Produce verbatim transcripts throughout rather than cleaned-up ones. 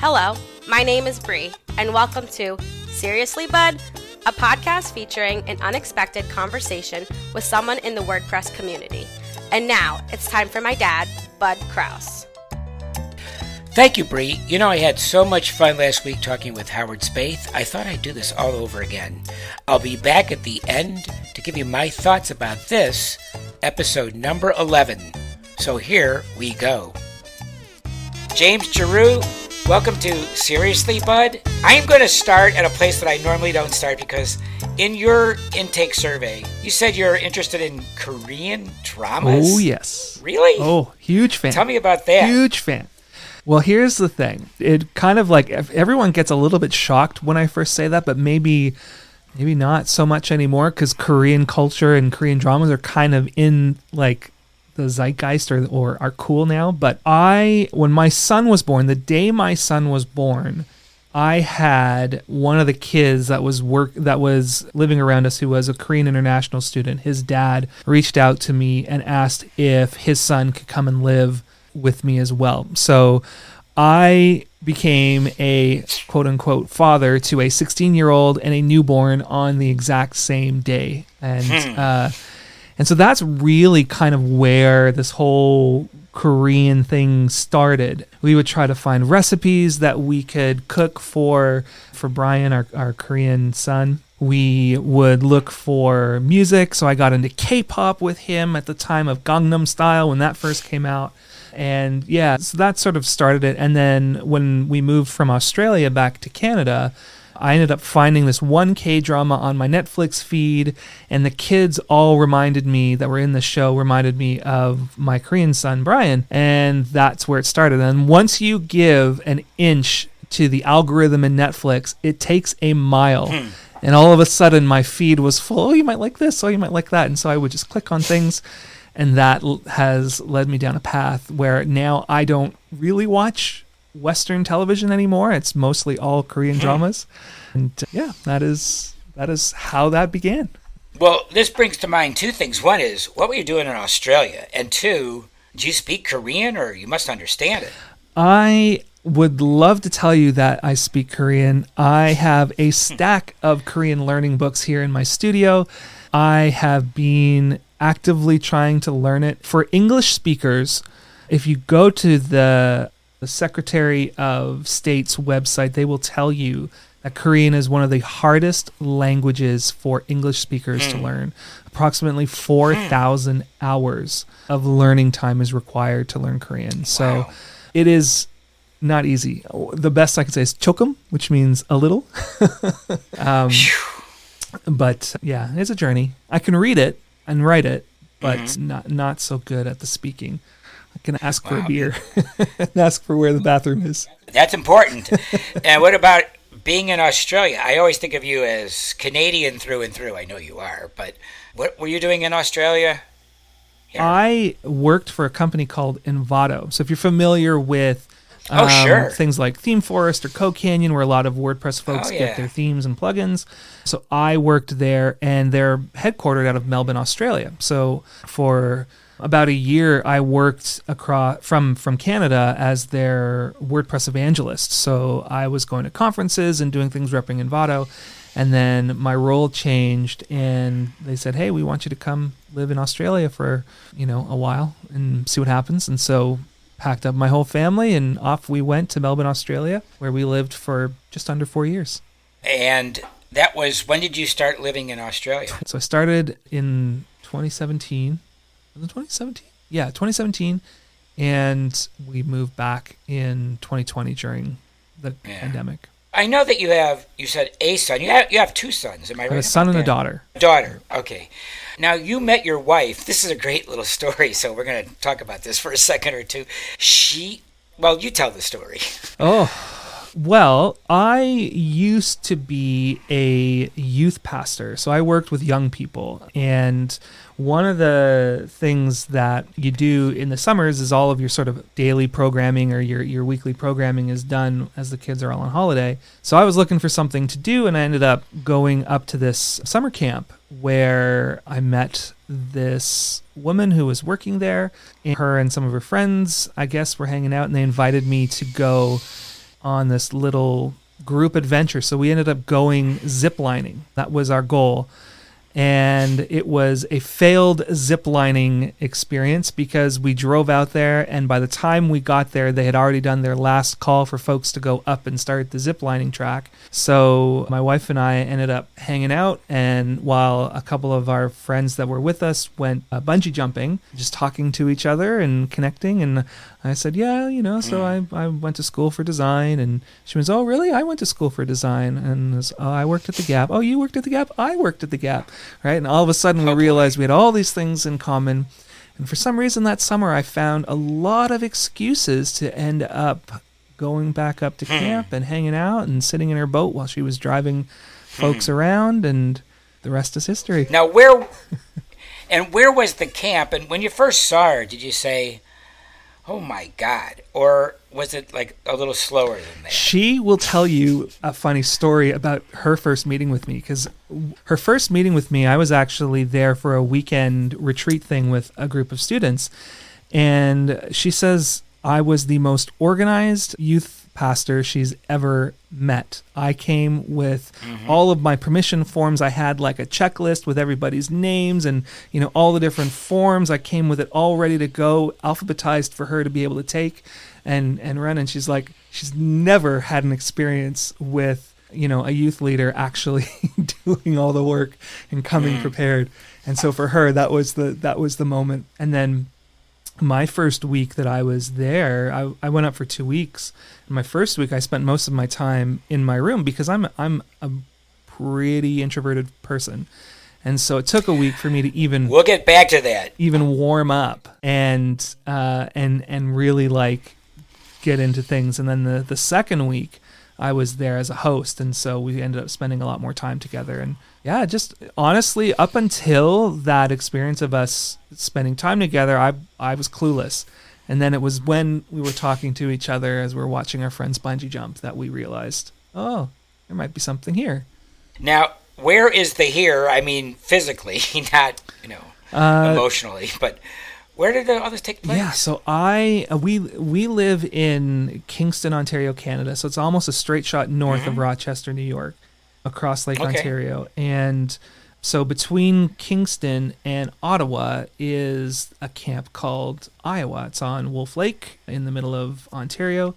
Hello, my name is Bree, and welcome to Seriously Bud, a podcast featuring an unexpected conversation with someone in the WordPress community. And now, it's time for my dad, Bud Kraus. Thank you, Bree. You know, I had so much fun last week talking with Howard Spaeth. I thought I'd do this all over again. I'll be back at the end to give you my thoughts about this, episode number eleven. So here we go. James Giroux, welcome to Seriously Bud. I am going to start at a place that I normally don't start because in your intake survey, you said you're interested in Korean dramas. Oh, yes. Really? Oh, huge fan. Tell me about that. Huge fan. Well, here's the thing. It kind of like, everyone gets a little bit shocked when I first say that, but maybe maybe not so much anymore because Korean culture and Korean dramas are kind of in like the zeitgeist or, or are cool now. But I, when my son was born, the day my son was born, I had one of the kids that was work that was living around us who was a Korean international student. His dad reached out to me and asked if his son could come and live with me as well. So I became a quote unquote father to a sixteen year old and a newborn on the exact same day. And, Hmm. uh, and so that's really kind of where this whole Korean thing started. We would try to find recipes that we could cook for for Brian, our, our Korean son. We would look for music. So I got into K-pop with him at the time of Gangnam Style when that first came out. And yeah, so that sort of started it. And then when we moved from Australia back to Canada, I ended up finding this one K-drama on my Netflix feed, and the kids all reminded me that were in the show reminded me of my Korean son, Brian, and that's where it started. And once you give an inch to the algorithm in Netflix, it takes a mile. Hmm. And all of a sudden, my feed was full, oh, you might like this, oh, you might like that. And so I would just click on things, and that l- has led me down a path where now I don't really watch Western television anymore. It's mostly all Korean dramas. And uh, yeah, that is that is how that began. Well, this brings to mind two things. One is, what were you doing in Australia? And two, do you speak Korean or you must understand it? I would love to tell you that I speak Korean. I have a stack of Korean learning books here in my studio. I have been actively trying to learn it. For English speakers, if you go to the the Secretary of State's website, they will tell you that Korean is one of the hardest languages for English speakers mm. to learn. Approximately four thousand mm. hours of learning time is required to learn Korean. Wow. So it is not easy. The best I can say is chokum, which means a little. um, but yeah, it's a journey. I can read it and write it, but mm-hmm. not not so good at the speaking. I can ask wow. for a beer and ask for where the bathroom is. That's important. And what about being in Australia? I always think of you as Canadian through and through. I know you are, but what were you doing in Australia? Here. I worked for a company called Envato. So if you're familiar with um, oh, sure. things like ThemeForest or CodeCanyon, where a lot of WordPress folks oh, yeah. get their themes and plugins. So I worked there, and they're headquartered out of Melbourne, Australia. So for about a year, I worked across from, from Canada as their WordPress evangelist. So I was going to conferences and doing things repping Envato. And then my role changed, and they said, hey, we want you to come live in Australia for, you know, a while and see what happens. And so packed up my whole family, and off we went to Melbourne, Australia, where we lived for just under four years. And that was, when did you start living in Australia? So I started in twenty seventeen. Was it twenty seventeen? Yeah, twenty seventeen. And we moved back in twenty twenty during the yeah. pandemic. I know that you have, you said a son. You have, you have two sons, am I right? I have a son and that? a daughter. A daughter, okay. Now, you met your wife. This is a great little story, so we're going to talk about this for a second or two. She, well, you tell the story. Oh, well, I used to be a youth pastor, so I worked with young people, and one of the things that you do in the summers is all of your sort of daily programming or your, your weekly programming is done as the kids are all on holiday. So I was looking for something to do, and I ended up going up to this summer camp where I met this woman who was working there, and her and some of her friends, I guess, were hanging out, and they invited me to go on this little group adventure. So we ended up going ziplining. That was our goal. And it was a failed ziplining experience because we drove out there, and by the time we got there, they had already done their last call for folks to go up and start the ziplining track. So my wife and I ended up hanging out, and while a couple of our friends that were with us went uh, bungee jumping, just talking to each other and connecting. And I said, yeah, you know, so I, I went to school for design. And she was, oh, really? I went to school for design. And was, oh, I worked at the Gap. Oh, you worked at the Gap? I worked at the Gap. Right? And all of a sudden we realized we had all these things in common. And for some reason that summer I found a lot of excuses to end up going back up to camp and hanging out and sitting in her boat while she was driving folks around, and the rest is history. Now, where and where was the camp? And when you first saw her, did you say, oh my God, or was it like a little slower than that? She will tell you a funny story about her first meeting with me, because her first meeting with me, I was actually there for a weekend retreat thing with a group of students. And she says I was the most organized youth pastor she's ever met. I came with mm-hmm. all of my permission forms. I had like a checklist with everybody's names and, you know, all the different forms. I came with it all ready to go, alphabetized for her to be able to take and, and run. And she's like, she's never had an experience with, you know, a youth leader actually doing all the work and coming mm. prepared. And so for her, that was the, that was the moment. And then my first week that I was there, I, I went up for two weeks. And my first week, I spent most of my time in my room because I'm I'm a pretty introverted person, and so it took a week for me to even we'll get back to that even warm up and uh, and and really like get into things. And then the the second week, I was there as a host, and so we ended up spending a lot more time together. And yeah, just honestly, up until that experience of us spending time together, I I was clueless. And then it was when we were talking to each other as we were watching our friends bungee jump that we realized, oh, there might be something here. Now, where is the here? I mean, physically, not, you know, uh, emotionally, but where did all this take place? Yeah, so I uh, we we live in Kingston, Ontario, Canada. So it's almost a straight shot north mm-hmm. of Rochester, New York, across Lake okay. Ontario. And so between Kingston and Ottawa is a camp called Iowa. It's on Wolf Lake in the middle of Ontario,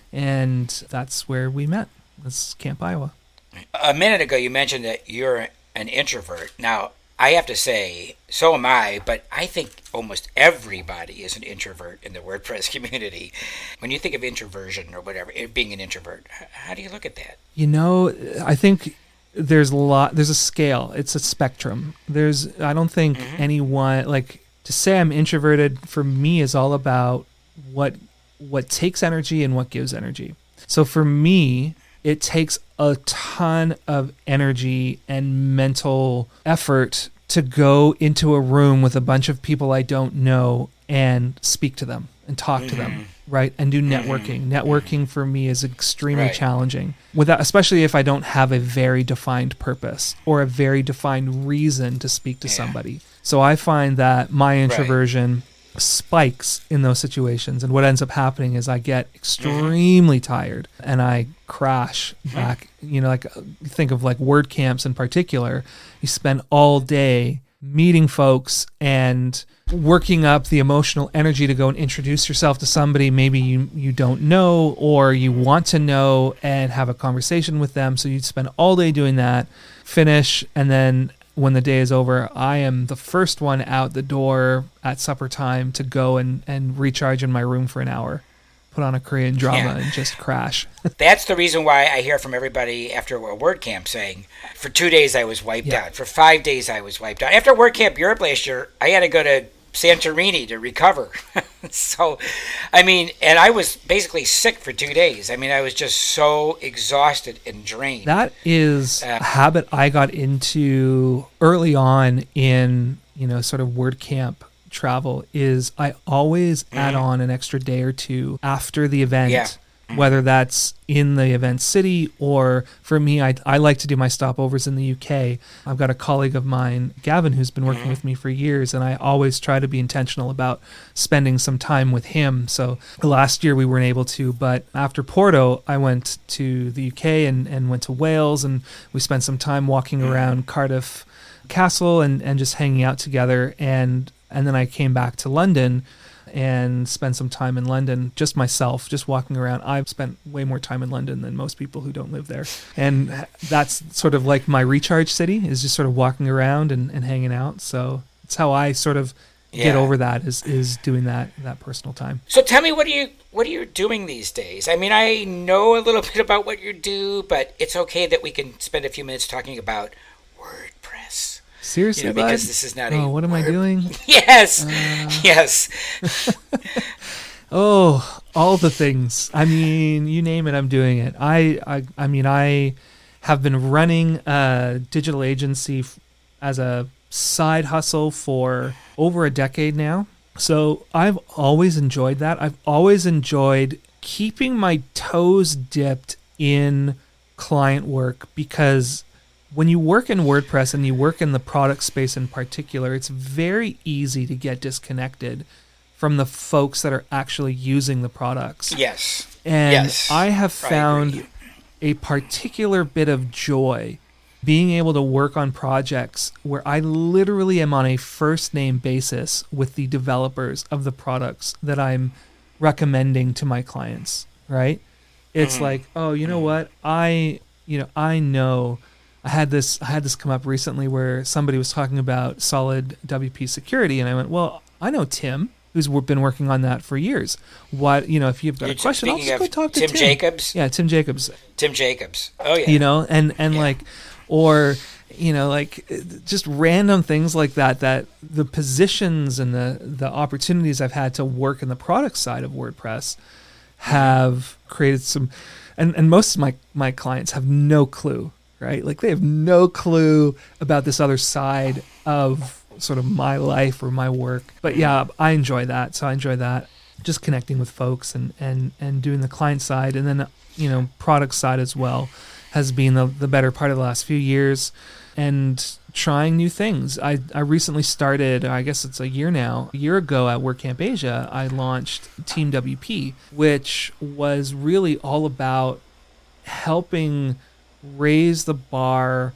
and that's where we met. That's Camp Iowa. A minute ago, you mentioned that you're an introvert. Now, I have to say, so am I, but I think almost everybody is an introvert in the WordPress community. When you think of introversion or whatever, being an introvert, how do you look at that? You know, I think there's a lot, there's a scale. It's a spectrum. There's, I don't think mm-hmm. anyone, like, to say I'm introverted for me is all about what what takes energy and what gives energy. So for me, it takes a ton of energy and mental effort to go into a room with a bunch of people I don't know and speak to them and talk mm-hmm. to them, right? And do networking. Mm-hmm. Networking for me is extremely right. challenging, without, especially if I don't have a very defined purpose or a very defined reason to speak to yeah. somebody. So I find that my introversion right. spikes in those situations, and what ends up happening is I get extremely mm-hmm. tired and I crash mm-hmm. back. You know, like think of like WordCamps in particular. You spend all day meeting folks and working up the emotional energy to go and introduce yourself to somebody maybe you, you don't know or you want to know and have a conversation with them. So you spend all day doing that, finish, and then when the day is over, I am the first one out the door at supper time to go and, and recharge in my room for an hour, put on a Korean drama yeah. and just crash. That's the reason why I hear from everybody after a WordCamp saying, for two days I was wiped yeah. out. For five days I was wiped out. After WordCamp Europe last year, I had to go to Santorini to recover. So, I mean, and I was basically sick for two days. I mean, I was just so exhausted and drained. That is uh, a habit I got into early on in, you know, sort of WordCamp travel, is I always mm-hmm. add on an extra day or two after the event yeah. whether that's in the event city or for me, I, I like to do my stopovers in the U K. I've got a colleague of mine, Gavin, who's been working with me for years, and I always try to be intentional about spending some time with him. So last year we weren't able to, but after Porto, I went to the U K and, and went to Wales, and we spent some time walking around Cardiff Castle and, and just hanging out together. And, and then I came back to London and spend some time in London, just myself, just walking around. I've spent way more time in London than most people who don't live there. And that's sort of like my recharge city, is just sort of walking around and, and hanging out. So it's how I sort of yeah. get over that, is is doing that that personal time. So tell me, what are you what are you doing these days? I mean, I know a little bit about what you do, but it's okay that we can spend a few minutes talking about WordPress. Seriously, you know, because this is not oh, a what am word. I doing? Yes, uh, yes. Oh, all the things. I mean, you name it, I'm doing it. I, I, I mean, I have been running a digital agency f- as a side hustle for over a decade now. So I've always enjoyed that. I've always enjoyed keeping my toes dipped in client work, because when you work in WordPress and you work in the product space in particular, it's very easy to get disconnected from the folks that are actually using the products. Yes. And yes. I have found I a particular bit of joy being able to work on projects where I literally am on a first name basis with the developers of the products that I'm recommending to my clients, right? It's mm. like, oh, you know mm. what? I, you know, I know I had this I had this come up recently where somebody was talking about solid W P security, and I went, well, I know Tim, who's been working on that for years. What, you know, if you've got You're a question, I'll just go talk to Tim. Tim Jacobs? Yeah, Tim Jacobs. Tim Jacobs. Oh, yeah. You know, and, and yeah. like, or, you know, like just random things like that, that the positions and the, the opportunities I've had to work in the product side of WordPress have created some, and, and most of my, my clients have no clue, right? Like they have no clue about this other side of sort of my life or my work. But yeah, I enjoy that. So I enjoy that. Just connecting with folks and, and, and doing the client side, and then, you know, product side as well has been the, the better part of the last few years, and trying new things. I, I recently started, I guess it's a year now, a year ago at WordCamp Asia, I launched Team W P, which was really all about helping raise the bar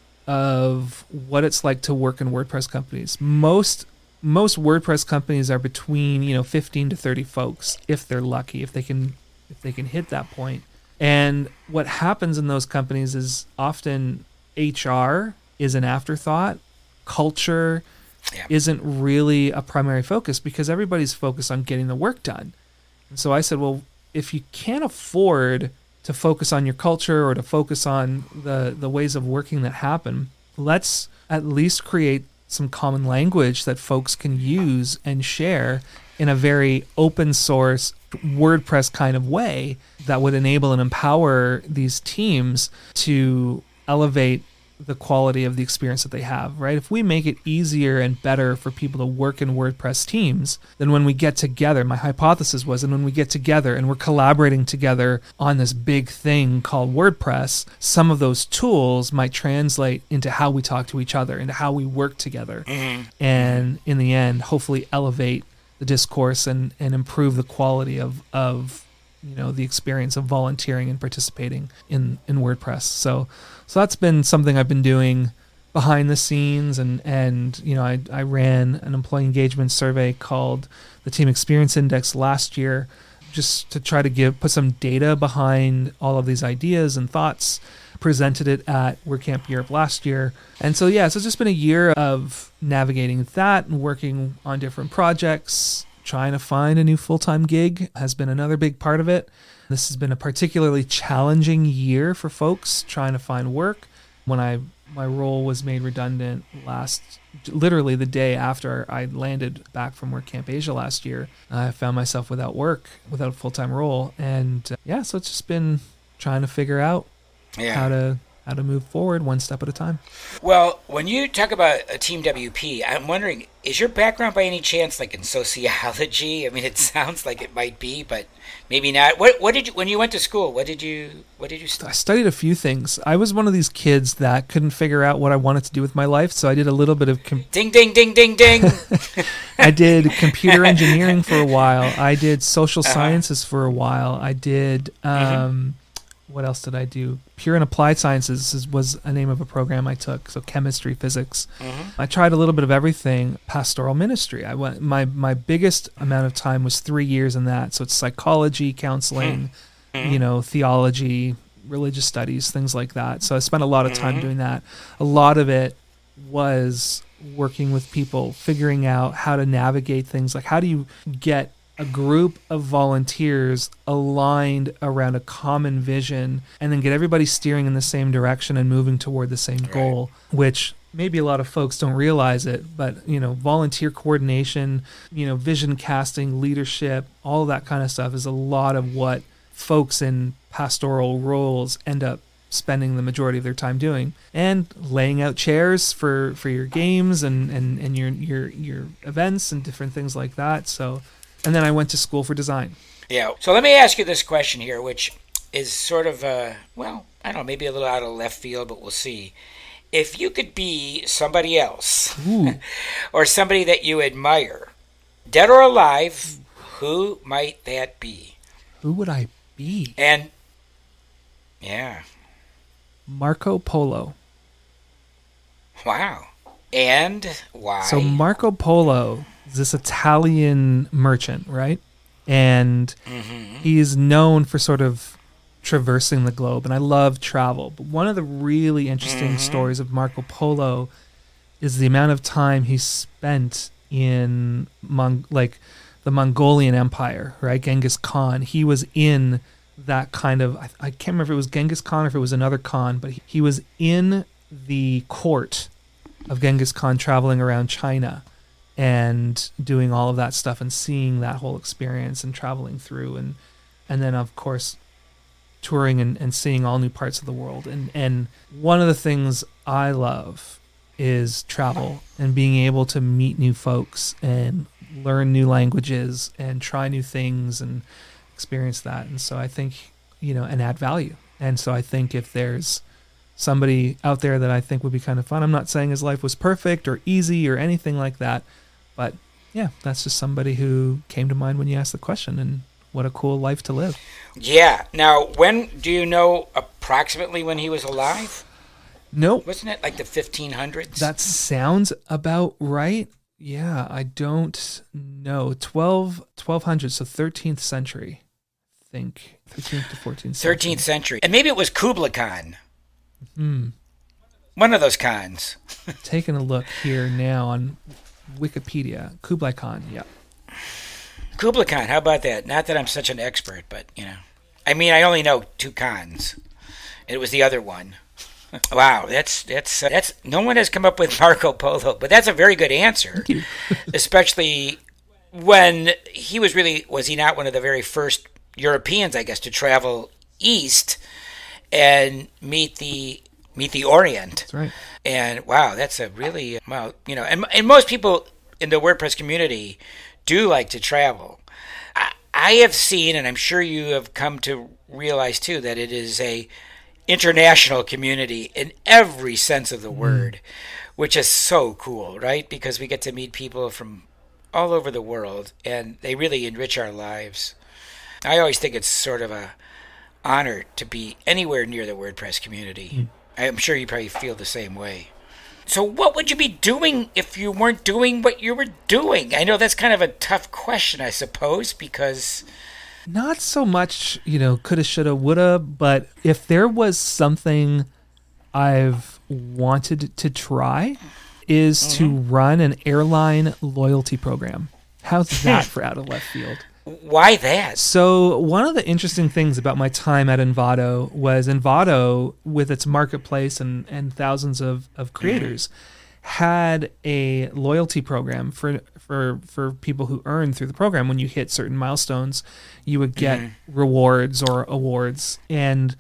of what it's like to work in WordPress companies. Most most WordPress companies are between, you know, fifteen to thirty folks, if they're lucky, if they can if they can hit that point. And what happens in those companies is often H R is an afterthought. Culture yeah. isn't really a primary focus, because everybody's focused on getting the work done. And so I said, well, if you can't afford to focus on your culture or to focus on the, the ways of working that happen, let's at least create some common language that folks can use and share in a very open source WordPress kind of way that would enable and empower these teams to elevate the quality of the experience that they have, right? If we make it easier and better for people to work in WordPress teams, then when we get together, my hypothesis was, and when we get together and we're collaborating together on this big thing called WordPress, some of those tools might translate into how we talk to each other, into how we work together. Mm-hmm. And in the end, hopefully elevate the discourse and, and improve the quality of, of you know, the experience of volunteering and participating in, in WordPress. So so that's been something I've been doing behind the scenes, and, and you know, I, I ran an employee engagement survey called the Team Experience Index last year, just to try to give put some data behind all of these ideas and thoughts. Presented it at WordCamp Europe last year. And so yeah, so it's just been a year of navigating that and working on different projects. Trying to find a new full-time gig has been another big part of it. This has been a particularly challenging year for folks trying to find work. When I my role was made redundant last, literally the day after I landed back from WordCamp Asia last year, I found myself without work, without a full-time role. And uh, yeah, so it's just been trying to figure out yeah. how to how to move forward one step at a time. Well, when you talk about a Team W P, I'm wondering, is your background by any chance like in sociology? I mean, it sounds like it might be, but maybe not. What what did you when you went to school? What did you what did you study? I studied a few things. I was one of these kids that couldn't figure out what I wanted to do with my life, so I did a little bit of com- ding ding ding ding ding. I did computer engineering for a while. I did social uh-huh. sciences for a while. I did um, mm-hmm. what else did I do? Pure and Applied Sciences is, was a name of a program I took. So chemistry, physics. Mm-hmm. I tried a little bit of everything. Pastoral ministry. I went. My my biggest amount of time was three years in that. So it's psychology, counseling, mm-hmm. you know, theology, religious studies, things like that. So I spent a lot of time mm-hmm. doing that. A lot of it was working with people, figuring out how to navigate things. Like, how do you get a group of volunteers aligned around a common vision and then get everybody steering in the same direction and moving toward the same right. goal, which maybe a lot of folks don't realize it, but, you know, volunteer coordination, you know, vision casting, leadership, all that kind of stuff is a lot of what folks in pastoral roles end up spending the majority of their time doing, and laying out chairs for, for your games and, and, and your, your, your events and different things like that. So, and then I went to school for design. Yeah. So let me ask you this question here, which is sort of, uh, well, I don't know, maybe a little out of left field, but we'll see. If you could be somebody else or somebody that you admire, dead or alive, who might that be? Who would I be? And, yeah. Marco Polo. Wow. And why? So Marco Polo, this Italian merchant, right? And mm-hmm. he's known for sort of traversing the globe, and I love travel. But one of the really interesting mm-hmm. stories of Marco Polo is the amount of time he spent in Mon- like the Mongolian Empire, right? Genghis Khan. He was in that kind of, I, I can't remember if it was Genghis Khan or if it was another Khan, but he, he was in the court of Genghis Khan, traveling around China and doing all of that stuff and seeing that whole experience and traveling through, and and then of course touring and, and seeing all new parts of the world. And and one of the things I love is travel and being able to meet new folks and learn new languages and try new things and experience that. And so I think, you know, and add value. And so I think if there's somebody out there that I think would be kind of fun, I'm not saying his life was perfect or easy or anything like that, but yeah, that's just somebody who came to mind when you asked the question, and what a cool life to live. Yeah. Now, when do you know approximately when he was alive? Nope. Wasn't it like the fifteen hundreds? That sounds about right. Yeah, I don't know. twelve, twelve hundred, so thirteenth century, I think. thirteenth to fourteenth century. thirteenth century. And maybe it was Kublai Khan. Hmm. One of those Khans. Taking a look here now on Wikipedia. Kublai Khan, yeah. Kublai Khan, how about that? Not that I'm such an expert, but, you know. I mean, I only know two Khans. It was the other one. Wow, that's that's uh, that's no one has come up with Marco Polo, but that's a very good answer. Especially when he was really, was he not one of the very first Europeans, I guess, to travel east and meet the meet the Orient. That's right. And wow, that's a really, well, you know, and and most people in the WordPress community do like to travel. I, I have seen, and I'm sure you have come to realize too, that it is a international community in every sense of the word, mm. which is so cool, right? Because we get to meet people from all over the world, and they really enrich our lives. I always think it's sort of a honor to be anywhere near the WordPress community. Mm. I'm sure you probably feel the same way. So what would you be doing if you weren't doing what you were doing? I know that's kind of a tough question, I suppose, because... Not so much, you know, coulda, shoulda, woulda, but if there was something I've wanted to try, is mm-hmm. to run an airline loyalty program. How's that for out of left field? Why that? So one of the interesting things about my time at Envato was Envato, with its marketplace and, and thousands of, of creators, mm-hmm. had a loyalty program for for for people who earn through the program. When you hit certain milestones, you would get mm-hmm. rewards or awards. And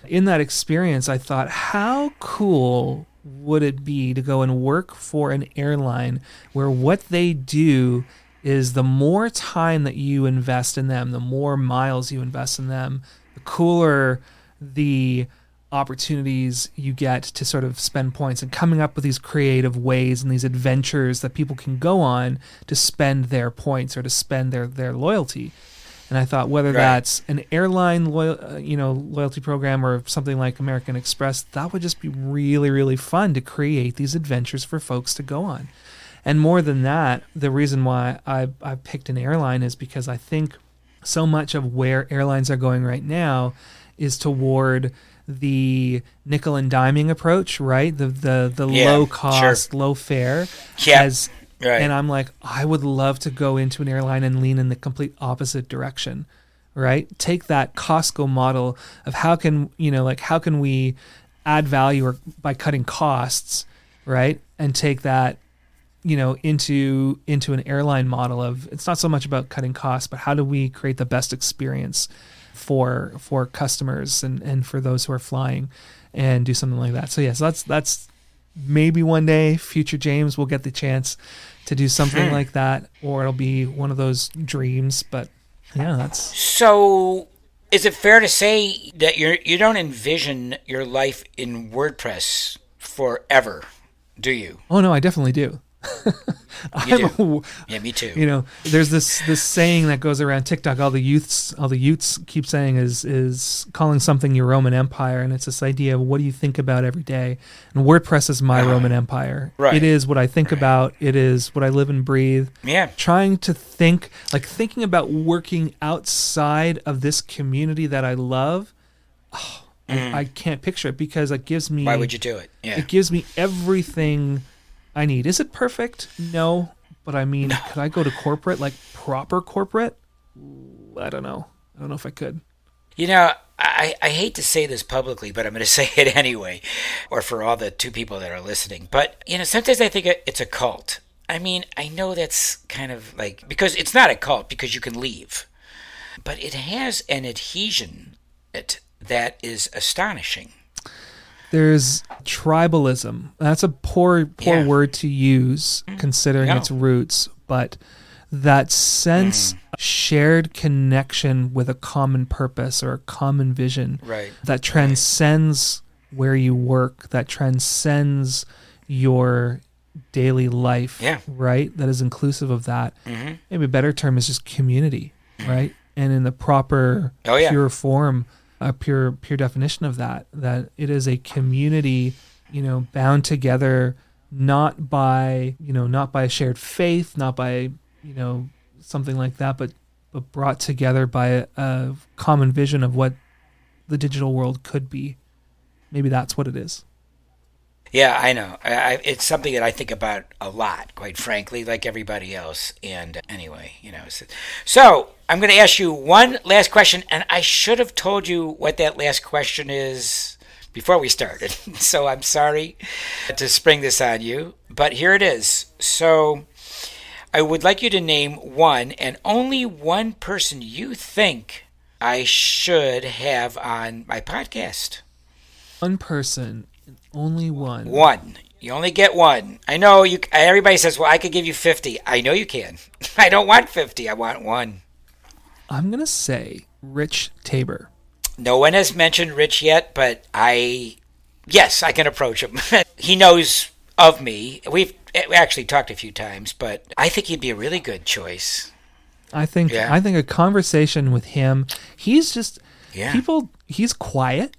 in that experience, I thought, how cool would it be to go and work for an airline where what they do is the more time that you invest in them, the more miles you invest in them, the cooler the opportunities you get to sort of spend points, and coming up with these creative ways and these adventures that people can go on to spend their points or to spend their, their loyalty. And I thought whether right. that's an airline loyal, uh, you know, loyalty program or something like American Express, that would just be really, really fun to create these adventures for folks to go on. And more than that, the reason why I, I picked an airline is because I think so much of where airlines are going right now is toward the nickel and diming approach, right? The the the yeah, low cost, sure. low fare. Yeah. As, Right. And I'm like, I would love to go into an airline and lean in the complete opposite direction, right? Take that Costco model of how can, you know, like how can we add value or by cutting costs, right? And take that, you know, into into an airline model of, it's not so much about cutting costs, but how do we create the best experience for for customers and, and for those who are flying, and do something like that. So yes, yeah, so that's that's maybe one day future James will get the chance to do something like that, or it'll be one of those dreams. But yeah, that's so. Is it fair to say that you you don't envision your life in WordPress forever, do you? Oh no, I definitely do. You do. A, yeah, me too. You know, there's this this saying that goes around TikTok. All the youths, all the youths keep saying is is calling something your Roman Empire, and it's this idea of what do you think about every day. And WordPress is my uh, Roman Empire. Right. It is what I think right. about. It is what I live and breathe. Yeah. Trying to think, like thinking about working outside of this community that I love. Oh, mm. I, I can't picture it because it gives me. Why would you do it? Yeah. It gives me everything I need. Is it perfect? No. But I mean, no. Could I go to corporate, like proper corporate? I don't know. I don't know if I could. You know, I, I hate to say this publicly, but I'm going to say it anyway, or for all the two people that are listening. But, you know, sometimes I think it's a cult. I mean, I know that's kind of like, because it's not a cult because you can leave, but it has an adhesion it, that is astonishing. There's tribalism. That's a poor, poor yeah. word to use considering no. its roots, but that sense mm. shared connection with a common purpose or a common vision right. that transcends right. where you work, that transcends your daily life, yeah. right? That is inclusive of that. Mm-hmm. Maybe a better term is just community, mm-hmm. right? And in the proper, oh, yeah. pure form, a pure pure definition of that, that it is a community, you know, bound together not by, you know, not by a shared faith, not by, you know, something like that, but but brought together by a, a common vision of what the digital world could be. Maybe that's what it is. Yeah, I know. I, I, it's something that I think about a lot, quite frankly, like everybody else. And anyway, you know. So, so I'm going to ask you one last question, and I should have told you what that last question is before we started. So I'm sorry to spring this on you, but here it is. So I would like you to name one and only one person you think I should have on my podcast. One person. Only one. One. You only get one. I know you. Everybody says, well, I could give you fifty. I know you can. I don't want fifty. I want one. I'm going to say Rich Tabor. No one has mentioned Rich yet, but I, yes, I can approach him. He knows of me. We've actually talked a few times, but I think he'd be a really good choice. I think, yeah. I think a conversation with him, he's just, yeah. people, he's quiet.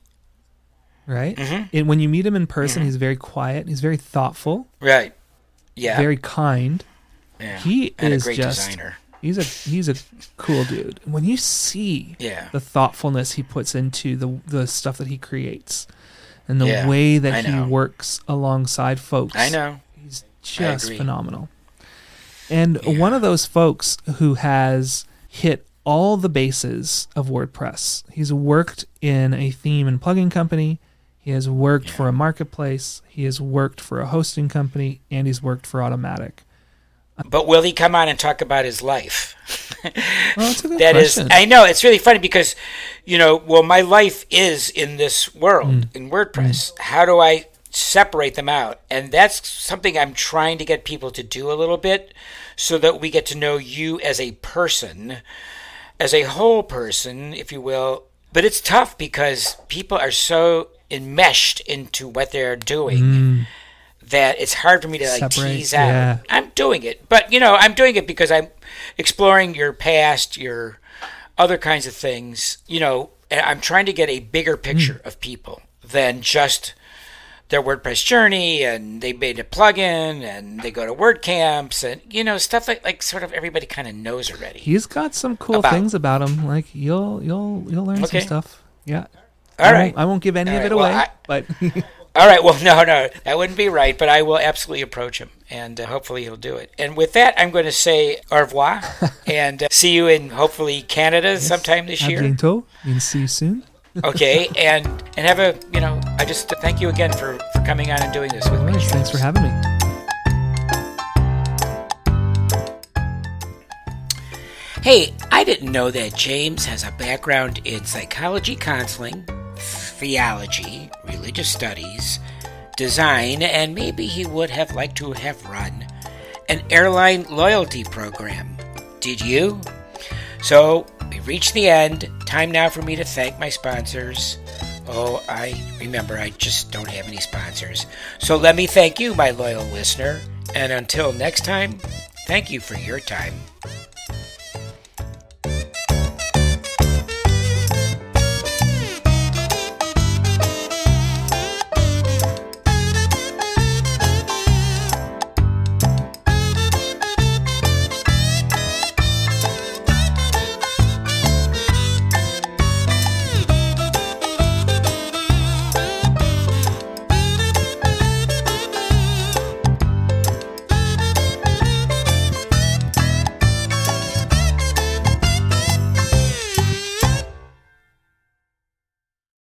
Right? Mm-hmm. And when you meet him in person, mm-hmm. he's very quiet. He's very thoughtful. Right. Yeah. Very kind. Yeah. He and is a great just, designer. He's a he's a cool dude. When you see yeah. the thoughtfulness he puts into the the stuff that he creates and the yeah, way that he works alongside folks. I know. He's just phenomenal. And yeah. one of those folks who has hit all the bases of WordPress. He's worked in a theme and plugin company. He has worked yeah. for a marketplace. He has worked for a hosting company, and he's worked for Automatic. But will he come on and talk about his life? Well, that's a good that question. is, I know, it's really funny because, you know, well, my life is in this world, mm. in WordPress. Mm. How do I separate them out? And that's something I'm trying to get people to do a little bit so that we get to know you as a person, as a whole person, if you will. But it's tough because people are so enmeshed into what they're doing mm. that it's hard for me to like Separate, tease out. Yeah. I'm doing it, but you know, I'm doing it because I'm exploring your past, your other kinds of things. You know, and I'm trying to get a bigger picture mm. of people than just their WordPress journey, and they made a plugin, and they go to WordCamps, and you know, stuff like like sort of everybody kind of knows already. He's got some cool about, things about him. Like you'll you'll you'll learn okay. some stuff. Yeah. All I right. Won't, I won't give any All of right. it Well, away, I, but. All right. Well, no, no, that wouldn't be right, but I will absolutely approach him, and uh, hopefully he'll do it. And with that, I'm going to say au revoir, and uh, see you in hopefully Canada yes. sometime this À year. bientôt. And see you soon. Okay, and and have a, you know, I just thank you again for, for coming on and doing this with All me. right, thanks for having me. Hey, I didn't know that James has a background in psychology counseling, theology, religious studies, design, and maybe he would have liked to have run an airline loyalty program. Did you? So, we've reached the end. Time now for me to thank my sponsors. Oh, I remember I just don't have any sponsors. So let me thank you, my loyal listener. And until next time, thank you for your time.